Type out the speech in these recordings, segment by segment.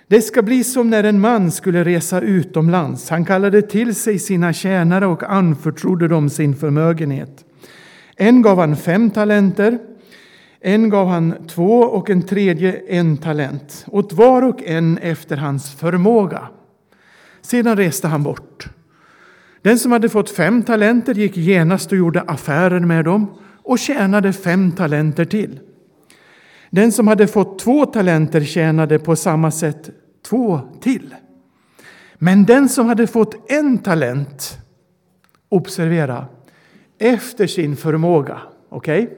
Det ska bli som när en man skulle resa utomlands. Han kallade till sig sina tjänare och anförtrodde dem sin förmögenhet. En gav han 5 talenter, en gav han 2 och en tredje 1 talent. Åt var och en efter hans förmåga. Sedan reste han bort. Den som hade fått 5 talenter gick genast och gjorde affärer med dem och tjänade 5 talenter till. Den som hade fått 2 talenter tjänade på samma sätt 2 till. Men den som hade fått 1 talent, observera, efter sin förmåga, okej?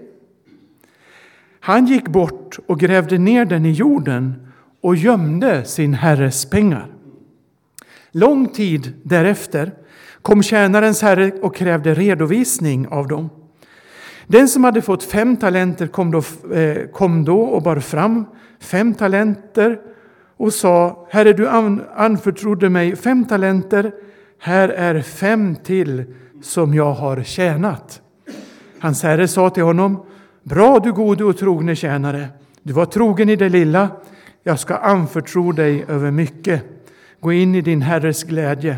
Han gick bort och grävde ner den i jorden och gömde sin herres pengar. Lång tid därefter kom tjänarens herre och krävde redovisning av dem. Den som hade fått 5 talenter kom då och bar fram 5 talenter och sa: Herre, du anförtrodde mig 5 talenter. Här är 5 till som jag har tjänat. Hans herre sa till honom: Bra, du gode och trogne tjänare. Du var trogen i det lilla. Jag ska anförtro dig över mycket. Gå in i din herres glädje.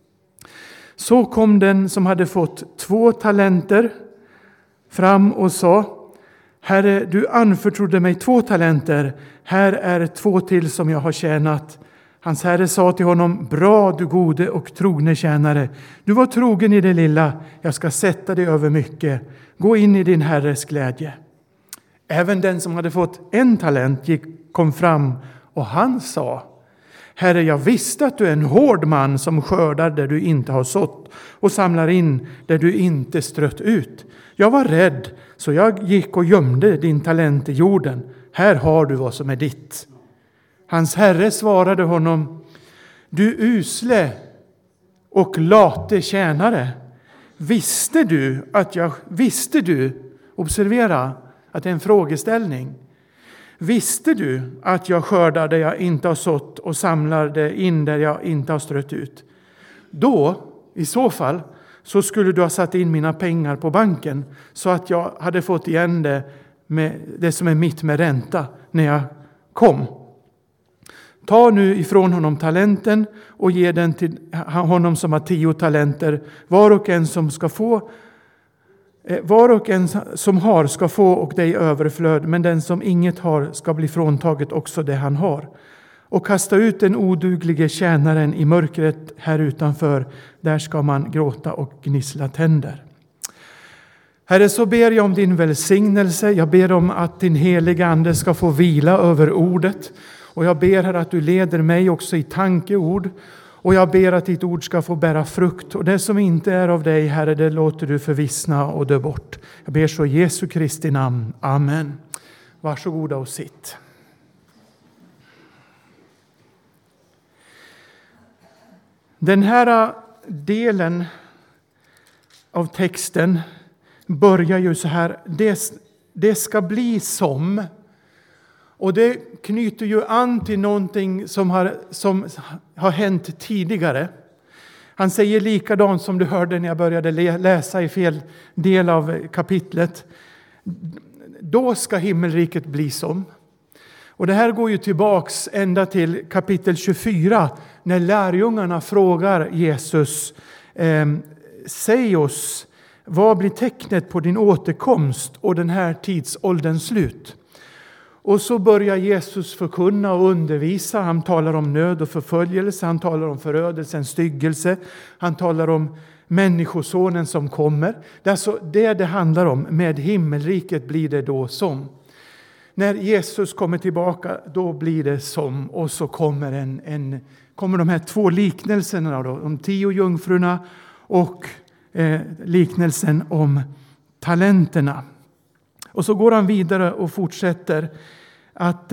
Så kom den som hade fått 2 talenter fram och sa: Herre, du anförtrodde mig 2 talenter. Här är 2 till som jag har tjänat. Hans herre sa till honom: Bra, du gode och trogne tjänare. Du var trogen i det lilla. Jag ska sätta dig över mycket. Gå in i din herres glädje. Även den som hade fått 1 talent kom fram och han sa: Herre, jag visste att du är en hård man som skördar där du inte har sått och samlar in där du inte strött ut. Jag var rädd, så jag gick och gömde din talent i jorden. Här har du vad som är ditt. Hans herre svarade honom: Du usle och late tjänare. Visste du, observera att det är en frågeställning. Visste du att jag skördar där jag inte har sått och samlar det in där jag inte har strött ut? Då, i så fall, så skulle du ha satt in mina pengar på banken så att jag hade fått igen det med det som är mitt med ränta när jag kom. Ta nu ifrån honom talenten och ge den till honom som har 10 talenter. Var och en som har ska få och dig överflöd, men den som inget har ska bli fråntaget också det han har. Och kasta ut den oduglige tjänaren i mörkret här utanför. Där ska man gråta och gnissla tänder. Herre, så ber jag om din välsignelse. Jag ber om att din heliga ande ska få vila över ordet. Och jag ber, Herre, att du leder mig också i tankeord. Och jag ber att ditt ord ska få bära frukt. Och det som inte är av dig, Herre, det låter du förvissna och dö bort. Jag ber så i Jesu Kristi namn. Amen. Varsågoda och sitt. Den här delen av texten börjar ju så här: det ska bli som. Och det knyter ju an till någonting som har hänt tidigare. Han säger likadant som du hörde när jag började läsa i fel del av kapitlet. Då ska himmelriket bli som. Och det här går ju tillbaks ända till kapitel 24 när lärjungarna frågar Jesus: säg oss, vad blir tecknet på din återkomst och den här tidsålderns slut? Och så börjar Jesus förkunna och undervisa. Han talar om nöd och förföljelse. Han talar om förödelsens styggelse. Han talar om människosonen som kommer. Det är alltså det handlar om. Med himmelriket blir det då som. När Jesus kommer tillbaka, då blir det som. Och så kommer de här 2 liknelserna då. De 10 jungfrurna och liknelsen om talenterna. Och så går han vidare och fortsätter att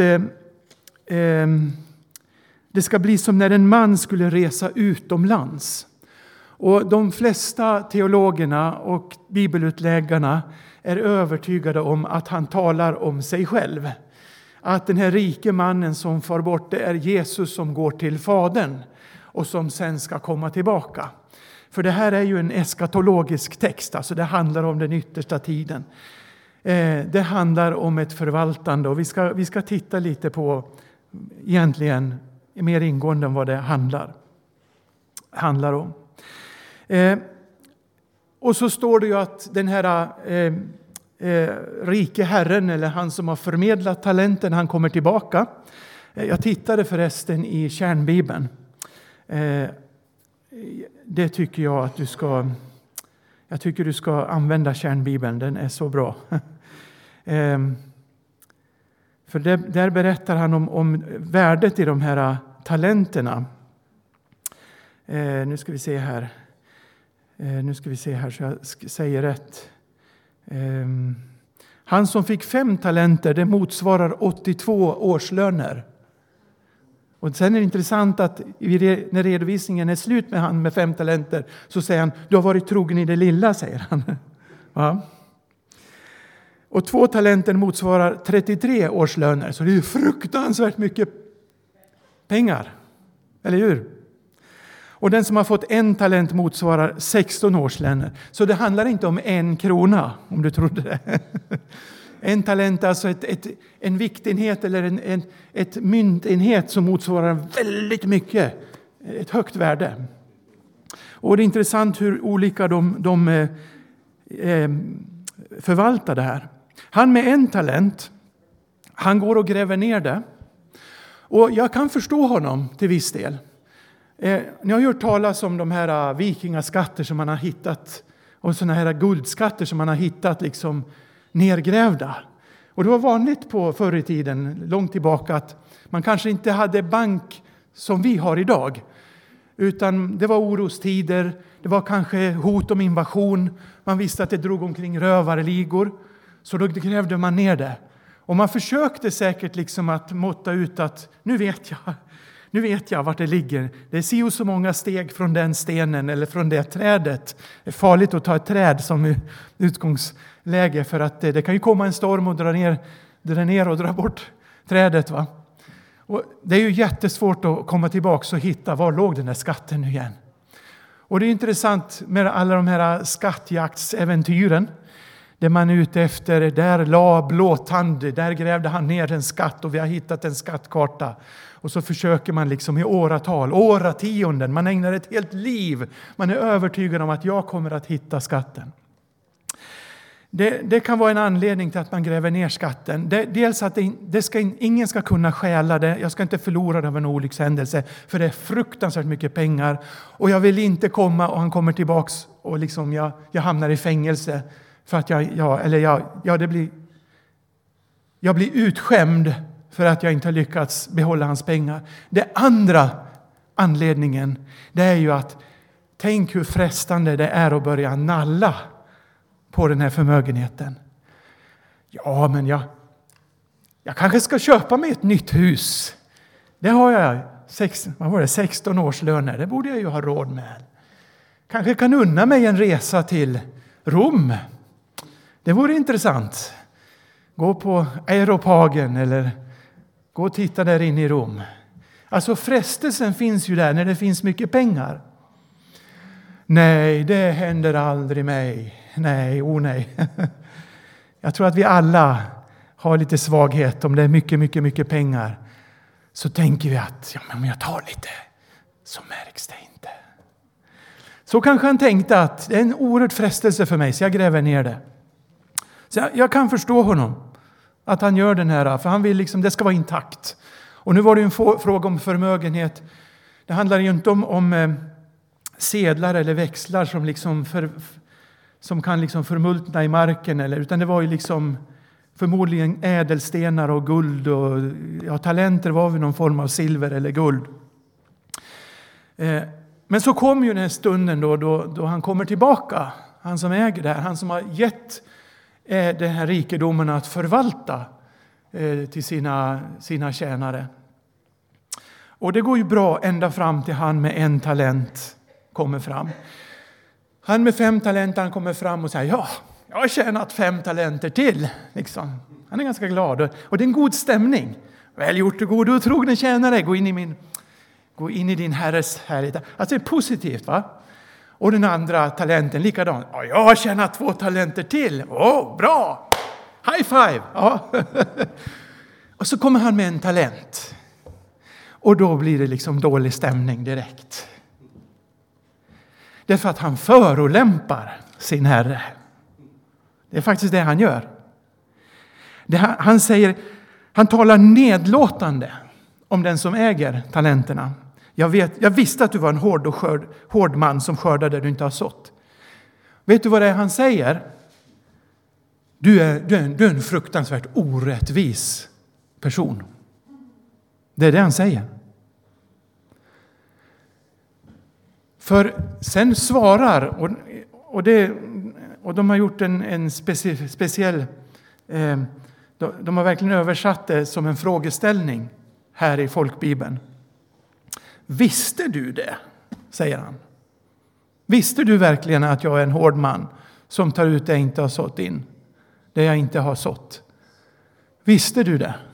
det ska bli som när en man skulle resa utomlands. Och de flesta teologerna och bibelutläggarna är övertygade om att han talar om sig själv. Att den här rike mannen som far bort, det är Jesus som går till Fadern och som sen ska komma tillbaka. För det här är ju en eskatologisk text, alltså det handlar om den yttersta tiden. Det handlar om ett förvaltande och vi ska titta lite på egentligen mer ingående om vad det handlar om. Och så står det ju att den här rike herren, eller han som har förmedlat talenten, han kommer tillbaka. Jag tittade förresten i kärnbibeln. Det tycker jag att du ska använda kärnbibeln, den är så bra. För där berättar han om värdet i de här talenterna. Nu ska vi se här så jag säger rätt. Han som fick 5 talenter, det motsvarar 82 årslöner. Och sen är det intressant att när redovisningen är slut med han med 5 talenter, så säger han, du har varit trogen i det lilla, säger han. Ja. Och 2 talenter motsvarar 33 årslöner, så det är ju fruktansvärt mycket pengar. Eller hur? Och den som har fått 1 talent motsvarar 16 årslöner. Så det handlar inte om 1 krona, om du trodde det. 1 talent är alltså en viktenhet eller ett myntenhet som motsvarar väldigt mycket. Ett högt värde. Och det är intressant hur olika de förvaltar det här. Han med 1 talent, han går och gräver ner det. Och jag kan förstå honom till viss del. Ni har hört talas om de här vikingaskatter som man har hittat. Och såna här guldskatter som man har hittat liksom nergrävda. Och det var vanligt på förr i tiden, långt tillbaka, att man kanske inte hade bank som vi har idag. Utan det var orostider, det var kanske hot om invasion. Man visste att det drog omkring rövarligor. Så då grävde man ner det. Och man försökte säkert liksom att måtta ut att nu vet jag vart det ligger. Det är si och så många steg från den stenen eller från det trädet. Det är farligt att ta ett träd som utgångsläge, för att det kan ju komma en storm och dra ner och dra bort trädet. Va? Och det är ju jättesvårt att komma tillbaka och hitta var låg den här skatten nu igen. Och det är intressant med alla de här skattjaktsäventyren. Där man är ute efter, där la Blåtand, där grävde han ner en skatt och vi har hittat en skattkarta. Och så försöker man liksom i årationden, man ägnar ett helt liv. Man är övertygad om att jag kommer att hitta skatten. Det kan vara en anledning till att man gräver ner skatten. Dels att ingen ska kunna stjäla det. Jag ska inte förlora det av en olyckshändelse. För det är fruktansvärt mycket pengar. Och jag vill inte komma och han kommer tillbaks och liksom jag hamnar i fängelse. För att jag blir utskämd för att jag inte har lyckats behålla hans pengar. Det andra anledningen, det är ju att tänk hur frestande det är att börja nalla på den här förmögenheten. Ja, men jag kanske ska köpa mig ett nytt hus. Det har jag 16 årslöner. Det borde jag ju ha råd med. Kanske kan unna mig en resa till Rom. Det vore intressant. Gå på Aeropagen eller gå och titta där inne i Rom. Alltså frestelsen finns ju där när det finns mycket pengar. Nej, det händer aldrig mig. Nej. Jag tror att vi alla har lite svaghet om det är mycket pengar. Så tänker vi att men om jag tar lite så märks det inte. Så kanske han tänkte att det är en oerhörd frestelse för mig så jag gräver ner det. Så jag kan förstå honom att han gör den här, för han vill liksom det ska vara intakt. Och nu var det ju en fråga om förmögenhet. Det handlar ju inte om sedlar eller växlar som liksom som kan liksom förmultna i marken utan det var ju liksom förmodligen ädelstenar och guld och talenter var väl någon form av silver eller guld. Men så kom ju den här stunden då han kommer tillbaka, han som äger det här, han som har gett den här rikedomen att förvalta till sina tjänare. Och det går ju bra ända fram till han med 1 talent kommer fram. Han med 5 talenter han kommer fram och säger jag har tjänat 5 talenter till. Liksom. Han är ganska glad och det är en god stämning. Väl gjort och god och trogen tjänare, gå in i din herres härlighet. Alltså det är positivt, va? Och den andra talenten likadan. Ja, jag har tjänat 2 talenter till. Bra! High five! Ja. Och så kommer han med 1 talent. Och då blir det liksom dålig stämning direkt. Därför att han förolämpar sin herre. Det är faktiskt det han gör. Han talar nedlåtande om den som äger talenterna. Jag visste att du var en hård man som skördade där du inte har sått. Vet du vad det är han säger? Du är en fruktansvärt orättvis person. Det är det han säger. För sen svarar, och de har gjort en speciell, de har verkligen översatt det som en frågeställning här i folkbibeln. Visste du det? Säger han. Visste du verkligen att jag är en hård man som tar ut det jag inte har sått in? Det jag inte har sått. Visste du det?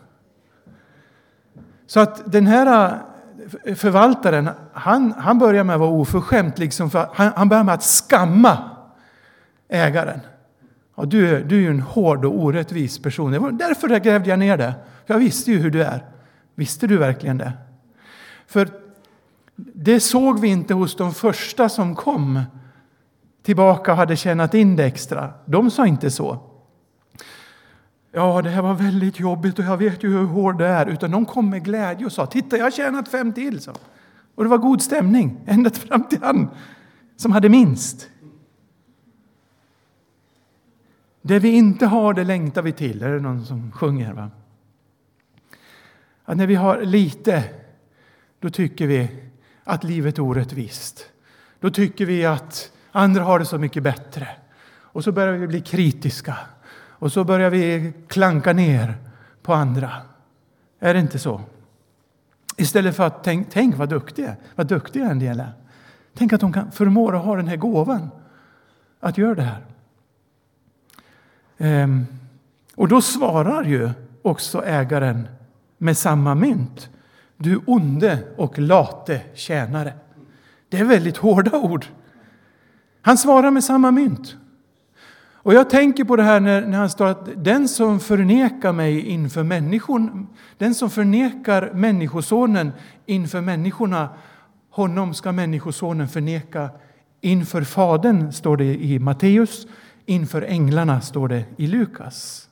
Så att den här förvaltaren, han börjar med att vara oförskämt. Liksom han börjar med att skamma ägaren. Ja, du är ju en hård och orättvis person. Det var därför jag grävde ner det. För jag visste ju hur du är. Visste du verkligen det? För det såg vi inte hos de första som kom tillbaka och hade tjänat in det extra. De sa inte så. Ja, det här var väldigt jobbigt och jag vet ju hur hård det är. Utan de kom med glädje och sa, titta jag har tjänat 5 till. Så. Och det var god stämning, ända fram till han som hade minst. Det vi inte har, det längtar vi till. Är det någon som sjunger? Va? Att när vi har lite, då tycker vi att livet är orättvist. Då tycker vi att andra har det så mycket bättre. Och så börjar vi bli kritiska. Och så börjar vi klanka ner på andra. Är det inte så? Istället för att tänk vad duktiga en del är. Tänk att de kan förmå att ha den här gåvan att göra det här. Och då svarar ju också ägaren med samma mynt. Du onde och late tjänare. Det är väldigt hårda ord. Han svarar med samma mynt. Och jag tänker på det här när han står att den som förnekar mig inför människan, den som förnekar människosonen inför människorna, honom ska människosonen förneka inför Fadern, står det i Matteus, inför änglarna står det i Lukas.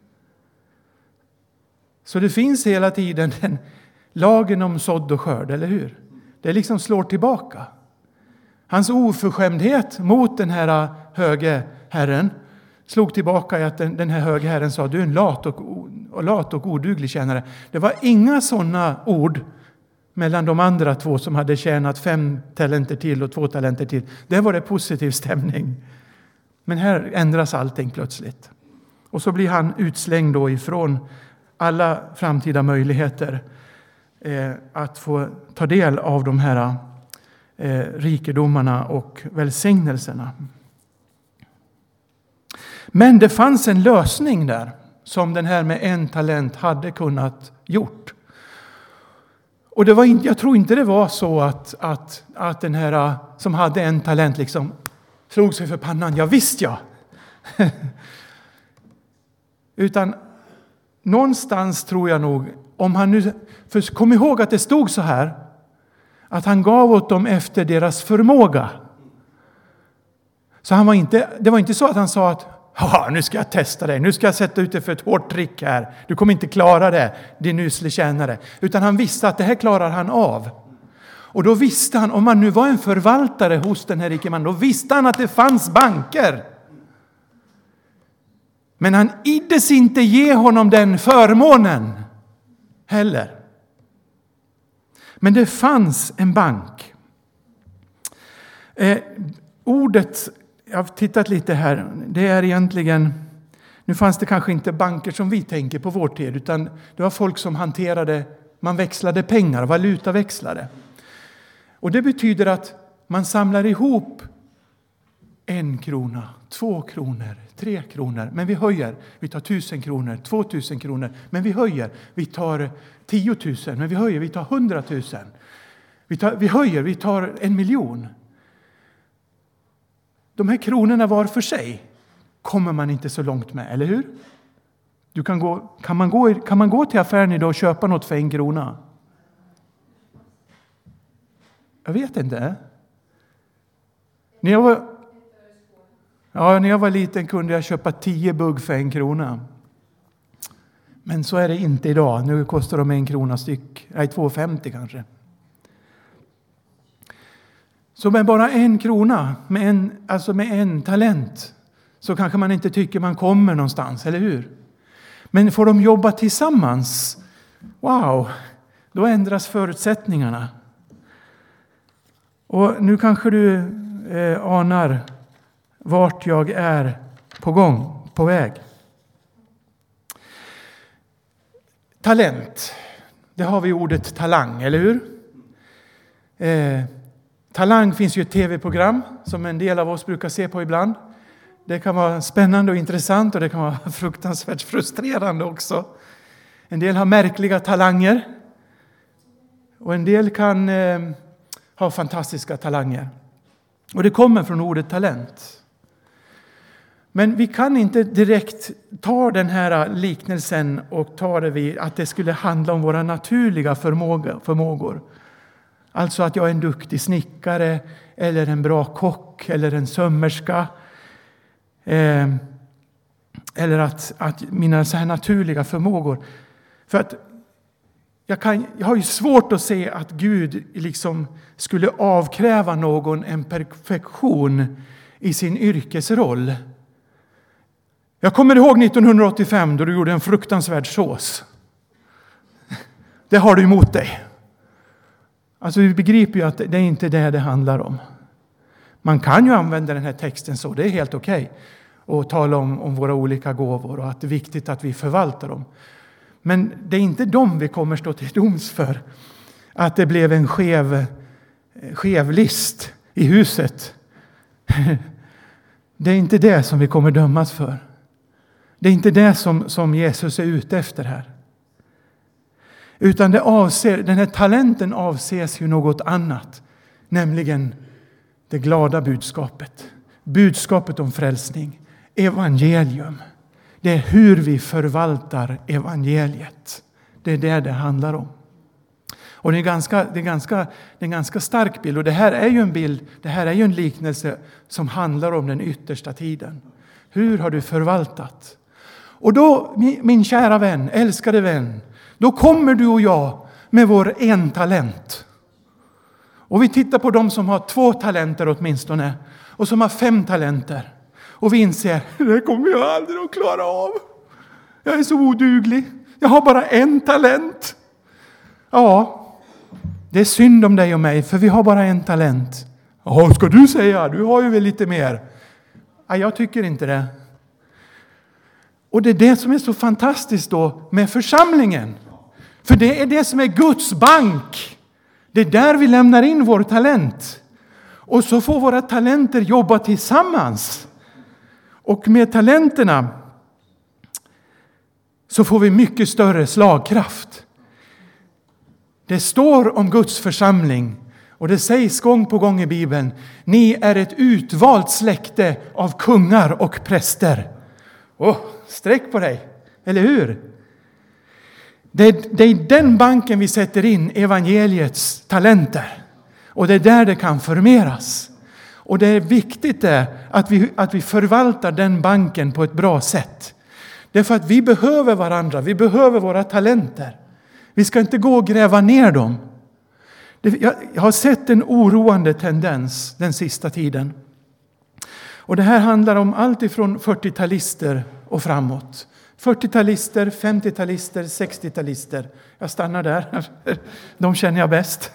Så det finns hela tiden den lagen om sådd och skörd, eller hur? Det liksom slår tillbaka. Hans oförskämdhet mot den här höge herren slog tillbaka i att den här höge herren sa, du är en lat och oduglig tjänare. Det var inga sådana ord mellan de andra 2 som hade tjänat 5 talenter till och 2 talenter till. Det var det positiv stämning. Men här ändras allting plötsligt. Och så blir han utslängd då ifrån alla framtida möjligheter att få ta del av de här rikedomarna och välsignelserna. Men det fanns en lösning där som den här med 1 talent hade kunnat gjort. Och jag tror inte det var så att den här som hade 1 talent liksom slog sig för pannan. Ja visst ja. Utan någonstans tror jag nog, om han nu, för kom ihåg att det stod så här, att han gav åt dem efter deras förmåga. Så det var inte så att han sa att nu ska jag testa dig, nu ska jag sätta ut dig för ett hårt trick här. Du kommer inte klara det, din usle tjänare. Utan han visste att det här klarar han av. Och då visste han, om han nu var en förvaltare hos den här rike mannen, då visste han att det fanns banker. Men han iddes inte ge honom den förmånen heller. Men det fanns en bank. Ordet, jag har tittat lite här, det är egentligen, nu fanns det kanske inte banker som vi tänker på vår tid, utan det var folk som hanterade, man växlade pengar, valutaväxlade. Och det betyder att man samlar ihop 1 krona, 2 kronor, 3 kronor. Men vi höjer, vi tar 1000 kronor, 2000 kronor. Men vi höjer, vi tar 10 000. Men vi höjer, vi tar 100 000. Vi höjer, vi tar 1 miljon. De här kronorna var för sig kommer man inte så långt med, eller hur? Kan man gå till affären idag och köpa något för 1 krona? Jag vet inte. När jag var liten kunde jag köpa 10 bugg för 1 krona. Men så är det inte idag. Nu kostar de 1 krona styck. Nej, 2,50 kanske. Så med bara 1 krona, med en talent, så kanske man inte tycker man kommer någonstans, eller hur? Men får de jobba tillsammans, wow, då ändras förutsättningarna. Och nu kanske du anar vart jag är på väg. Talent, det har vi ordet talang, eller hur? Talang finns ju ett tv-program som en del av oss brukar se på ibland. Det kan vara spännande och intressant och det kan vara fruktansvärt frustrerande också. En del har märkliga talanger och en del kan ha fantastiska talanger. Och det kommer från ordet talent. Men vi kan inte direkt ta den här liknelsen och ta det vid att det skulle handla om våra naturliga förmågor. Alltså att jag är en duktig snickare eller en bra kock eller en sömmerska. Eller att mina så här naturliga förmågor. För att jag har ju svårt att se att Gud liksom skulle avkräva någon en perfektion i sin yrkesroll. Jag kommer ihåg 1985 då du gjorde en fruktansvärd sås. Det har du emot dig. Alltså vi begriper ju att det är inte det handlar om. Man kan ju använda den här texten så, det är helt okej. Och tala om våra olika gåvor och att det är viktigt att vi förvaltar dem. Men det är inte dem vi kommer stå till doms för. Att det blev en skev list i huset. Det är inte det som vi kommer dömas för. Det är inte det som Jesus är ute efter här. Utan den här talenten avses ju något annat. Nämligen det glada budskapet. Budskapet om frälsning. Evangelium. Det är hur vi förvaltar evangeliet. Det är det handlar om. Och det är en ganska stark bild. Och det här är ju en bild, det här är ju en liknelse som handlar om den yttersta tiden. Hur har du förvaltat? Och då, min kära vän, älskade vän, då kommer du och jag med vår 1 talent. Och vi tittar på de som har 2 talenter åtminstone. Och som har 5 talenter. Och vi inser, det kommer jag aldrig att klara av. Jag är så oduglig. Jag har bara 1 talent. Ja, det är synd om dig och mig, för vi har bara 1 talent. Ja, ska du säga? Du har ju väl lite mer. Ja, jag tycker inte det. Och det är det som är så fantastiskt då med församlingen. För det är det som är Guds bank. Det är där vi lämnar in vår talent. Och så får våra talenter jobba tillsammans. Och med talenterna så får vi mycket större slagkraft. Det står om Guds församling. Och det sägs gång på gång i Bibeln. Ni är ett utvalt släkte av kungar och präster. Sträck på dig, eller hur? Det är i den banken vi sätter in evangeliets talenter. Och det är där det kan förmeras. Och det är viktigt att vi förvaltar den banken på ett bra sätt. Därför att vi behöver varandra, vi behöver våra talenter. Vi ska inte gå och gräva ner dem. Jag har sett en oroande tendens den sista tiden. Och det här handlar om allt ifrån 40-talister och framåt. 40-talister, 50-talister, 60-talister. Jag stannar där. De känner jag bäst.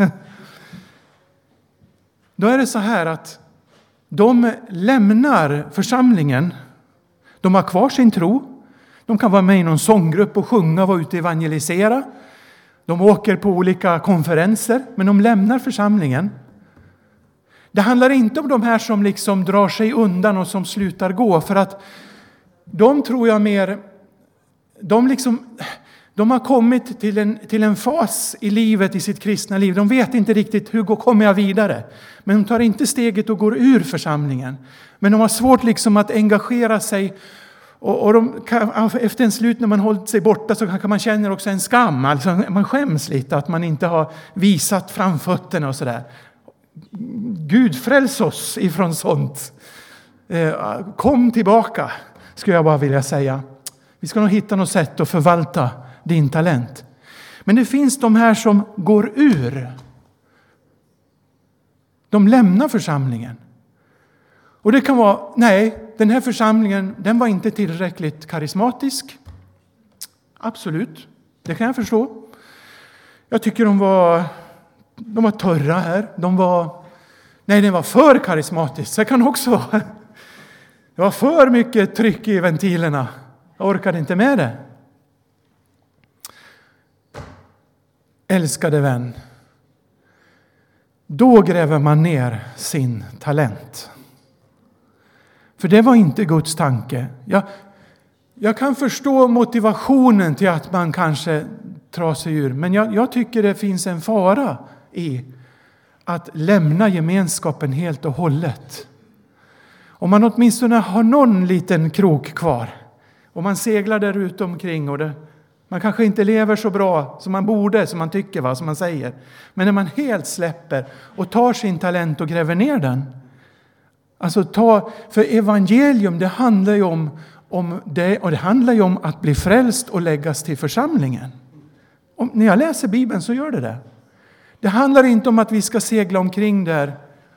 Då är det så här att de lämnar församlingen. De har kvar sin tro. De kan vara med i någon sånggrupp och sjunga och vara ute och evangelisera. De åker på olika konferenser, men de lämnar församlingen. Det handlar inte om de här som liksom drar sig undan och som slutar gå. För att de tror jag mer, de har kommit till en fas i livet, i sitt kristna liv. De vet inte riktigt hur kommer jag vidare. Men de tar inte steget och går ur församlingen. Men de har svårt liksom att engagera sig. Och efter en slut när man hållit sig borta så kanske man känner också en skam. Alltså man skäms lite att man inte har visat framfötterna och sådär. Gud, fräls oss ifrån sånt. Kom tillbaka, skulle jag bara vilja säga. Vi ska nog hitta något sätt att förvalta din talent. Men det finns de här som går ur. De lämnar församlingen. Och det kan vara, nej, den här församlingen, den var inte tillräckligt karismatisk. Absolut, det kan jag förstå. Jag tycker de var törra här. Den var för karismatisk. Det kan också vara. Det var för mycket tryck i ventilerna. Jag orkade inte med det. Älskade vän. Då gräver man ner sin talent. För det var inte Guds tanke. Jag kan förstå motivationen till att man kanske drar sig ur. Men jag tycker det finns en fara i att lämna gemenskapen helt och hållet. Om man åtminstone har någon liten krok kvar. Och man seglar där ute omkring. Och man kanske inte lever så bra som man borde, som man tycker, som man säger. Men när man helt släpper och tar sin talent och gräver ner den. Alltså för evangelium, det handlar ju om det, och det handlar ju om att bli frälst och läggas till församlingen. När jag läser Bibeln så gör det. Det handlar inte om att vi ska segla omkring där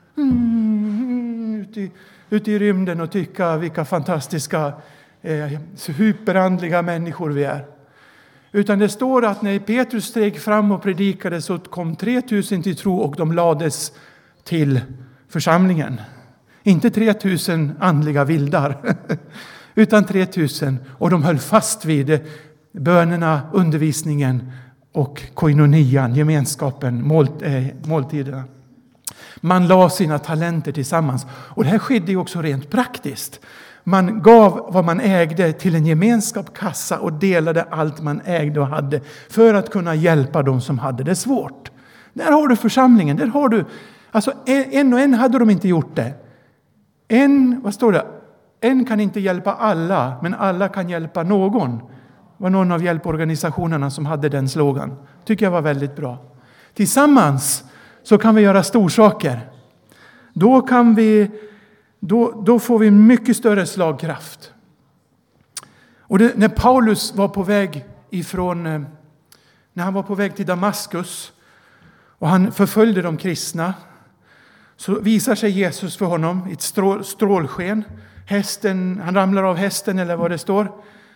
ute i rymden och tycka vilka fantastiska hyperandliga människor vi är. Utan det står att när Petrus steg fram och predikade så kom 3000 till tro och de lades till församlingen. Inte 3000 andliga vildar utan 3000, och de höll fast vid bönerna, undervisningen och koinonian, gemenskapen, måltiderna. Man la sina talenter tillsammans, och det här skedde ju också rent praktiskt. Man gav vad man ägde till en gemenskapskassa och delade allt man ägde och hade för att kunna hjälpa de som hade det svårt. Där har du församlingen, där har du, alltså en och en hade de inte gjort det. Vad står det? En kan inte hjälpa alla, men alla kan hjälpa någon. Det var någon av hjälporganisationerna som hade den slogan. Tycker jag var väldigt bra. Tillsammans så kan vi göra storsaker. Då får vi mycket större slagkraft. Och när Paulus var på väg när han var på väg till Damaskus och han förföljde de kristna, så visar sig Jesus för honom i ett strålsken. Han ramlar av hästen eller vad det står.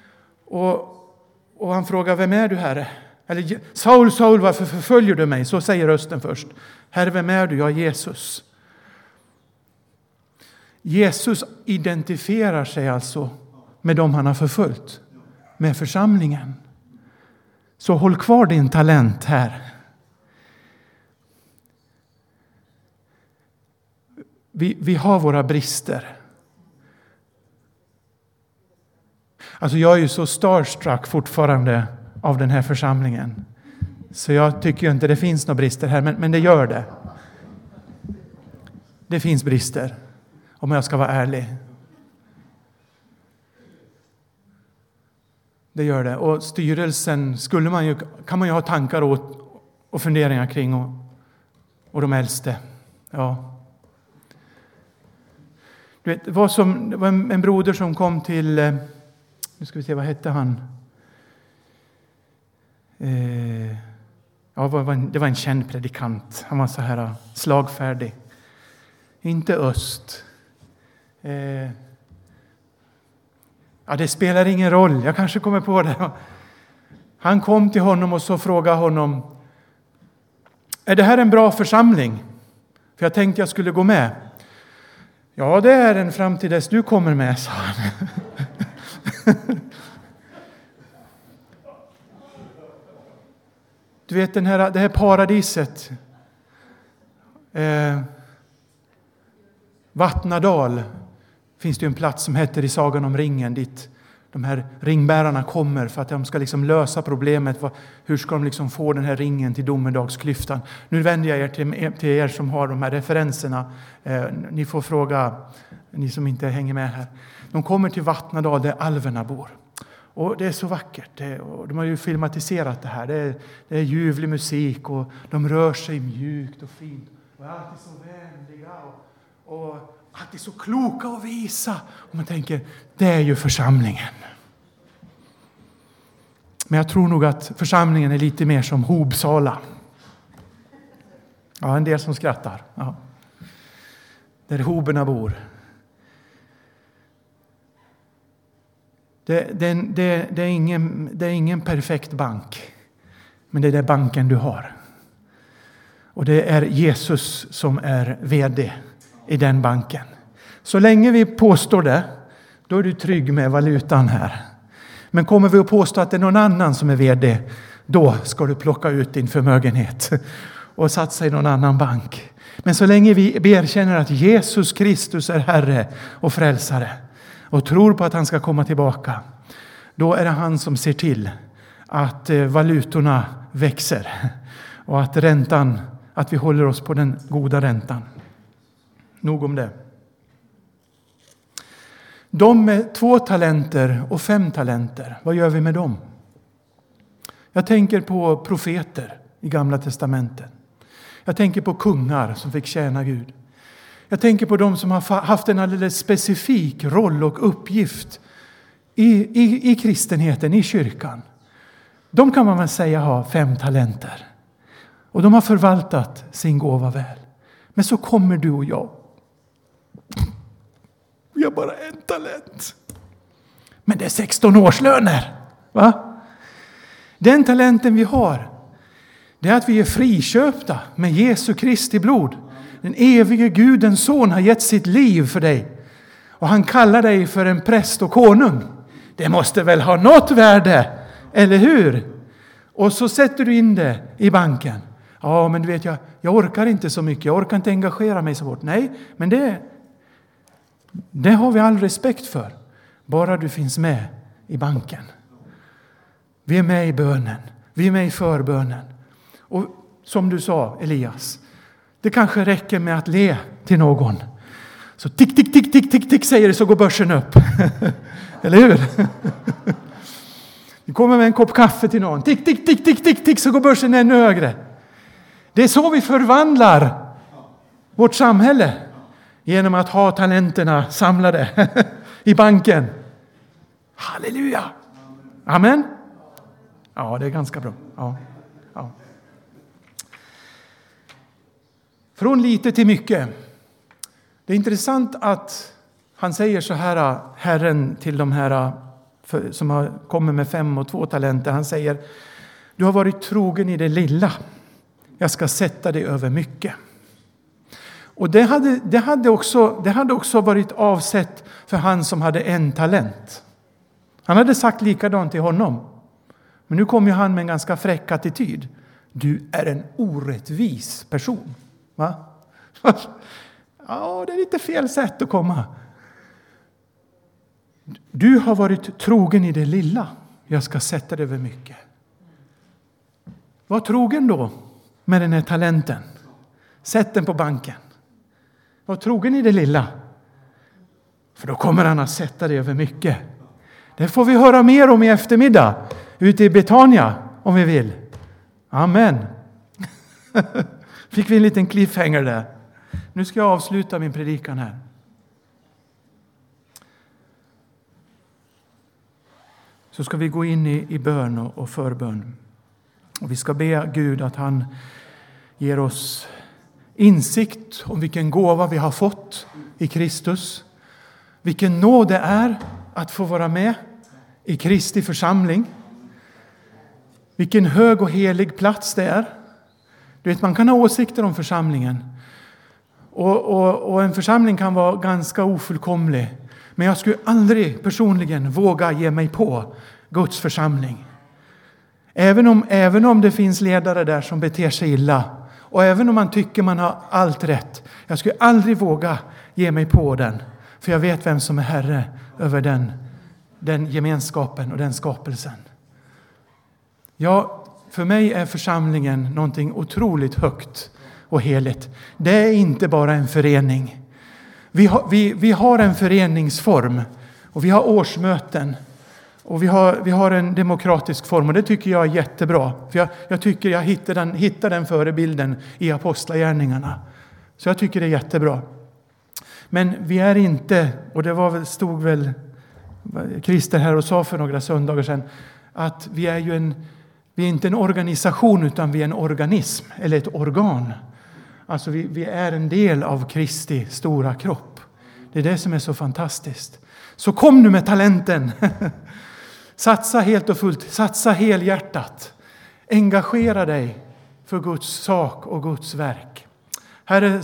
Och han frågar, vem är du, Herre? Eller, Saul, Saul, varför förföljer du mig? Så säger rösten först. Herre, vem är du? Jag är Jesus. Jesus identifierar sig alltså med dem han har förföljt. Med församlingen. Så håll kvar din talent här. Vi har våra brister. Alltså jag är ju så starstruck fortfarande av den här församlingen. Så jag tycker ju inte det finns några brister här, men det gör det. Det finns brister, om jag ska vara ärlig. Det gör det. Och styrelsen kan man ju ha tankar och funderingar kring, och de äldste. Ja. Du vet, det var en broder som kom till, nu ska vi se, vad hette han? Det var en känd predikant. Han var så här slagfärdig. Inte öst. Det spelar ingen roll. Jag kanske kommer på det. Han kom till honom och så frågade honom: är det här en bra församling? För jag tänkte jag skulle gå med. Ja, det är den fram till dess du kommer med, sa han. Du vet det här paradiset. Vattnadal finns det en plats som heter i Sagan om ringen, dit de här ringbärarna kommer för att de ska liksom lösa problemet. Hur ska de liksom få den här ringen till domedagsklyftan? Nu vänder jag er till er som har de här referenserna. Ni får fråga, ni som inte hänger med här. De kommer till Vattnadal där alverna bor. Och det är så vackert. De har ju filmatiserat det här. Det är ljuvlig musik och de rör sig mjukt och fint. och är alltid så vänliga och alltid så kloka och visa. Och man tänker, det är ju församlingen. Men jag tror nog att församlingen är lite mer som Hobsala. Ja, en del som skrattar. Ja. Där hoberna bor. Det är ingen perfekt bank. Men det är den banken du har. Och det är Jesus som är vd i den banken. Så länge vi påstår det, då är du trygg med valutan här. Men kommer vi att påstå att det är någon annan som är vd, då ska du plocka ut din förmögenhet och satsa i någon annan bank. Men så länge vi erkänner att Jesus Kristus är Herre och frälsare och tror på att han ska komma tillbaka, då är det han som ser till att valutorna växer och att vi håller oss på den goda räntan. Nog om det. De med 2 talenter och 5 talenter, vad gör vi med dem? Jag tänker på profeter i Gamla testamentet. Jag tänker på kungar som fick tjäna Gud. Jag tänker på de som har haft en alldeles specifik roll och uppgift i kristenheten, i kyrkan. De kan man väl säga har 5 talenter. Och de har förvaltat sin gåva väl. Men så kommer du och jag. Vi har bara 1 talent. Men det är 16 årslöner. Va? Den talenten vi har, det är att vi är friköpta med Jesu Kristi blod. Den evige Gudens son har gett sitt liv för dig. Och han kallar dig för en präst och konung. Det måste väl ha något värde, eller hur? Och så sätter du in det i banken. Ja, men du vet, jag orkar inte så mycket. Jag orkar inte engagera mig så hårt. Nej, men det har vi all respekt för. Bara du finns med i banken. Vi är med i bönen. Vi är med i förbönen. Och som du sa, Elias, det kanske räcker med att le till någon. Så tick, tick, tick, tick, tick, tick säger det, så går börsen upp. Eller hur? Vi kommer med en kopp kaffe till någon. Tick, tick, tick, tick, tick, tick, så går börsen ännu högre. Det är så vi förvandlar vårt samhälle. Genom att ha talenterna samlade i banken. Halleluja! Amen. Ja, det är ganska bra. Ja. Från lite till mycket. Det är intressant att han säger så här, Herren, till de här som har kommit med 5 och 2 talenter. Han säger, du har varit trogen i det lilla. Jag ska sätta dig över mycket. Och det hade också varit avsett för han som hade 1 talent. Han hade sagt likadant till honom. Men nu kommer han med en ganska fräck attityd. Du är en orättvis person. Va? Ja, det är lite fel sätt att komma. Du har varit trogen i det lilla. Jag ska sätta dig över mycket. Var trogen då med den här talenten. Sätt den på banken. Var trogen i det lilla. För då kommer han att sätta dig över mycket. Det får vi höra mer om i eftermiddag. Ute i Betania, om vi vill. Amen. Fick vi en liten cliffhanger där. Nu ska jag avsluta min predikan här. Så ska vi gå in i bön och förbön. Och vi ska be Gud att han ger oss insikt om vilken gåva vi har fått i Kristus. Vilken nåd det är att få vara med i Kristi församling. Vilken hög och helig plats det är. Du vet, man kan ha åsikter om församlingen. Och en församling kan vara ganska ofullkomlig. Men jag skulle aldrig personligen våga ge mig på Guds församling. Även om det finns ledare där som beter sig illa. Och även om man tycker man har allt rätt. Jag skulle aldrig våga ge mig på den. För jag vet vem som är herre över den gemenskapen och den skapelsen. Ja, för mig är församlingen någonting otroligt högt och heligt. Det är inte bara en förening. Vi har en föreningsform och vi har årsmöten. Och vi har en demokratisk form och det tycker jag är jättebra. För jag tycker jag hittar den förebilden i apostlagärningarna. Så jag tycker det är jättebra. Men vi är inte, och det stod väl Christer här och sa för några söndagar sedan, att vi är inte en organisation utan vi är en organism eller ett organ. Alltså vi är en del av Kristi stora kropp. Det är det som är så fantastiskt. Så kom nu med talenten. Satsa helt och fullt, satsa helhjärtat. Engagera dig för Guds sak och Guds verk. Herre,